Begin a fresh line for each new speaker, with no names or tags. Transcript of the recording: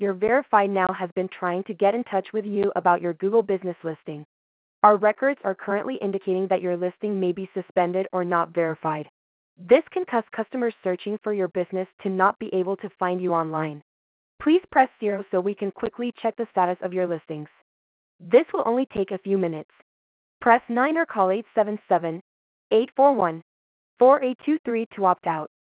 Your Verified Now has been trying to get in touch with you about your Google business listing. Our records are currently indicating that your listing may be suspended or not verified. This can cause customers searching for your business to not be able to find you online. Please press 0 so we can quickly check the status of your listings. This will only take a few minutes. Press 9 or call 877-841-4823 to opt out.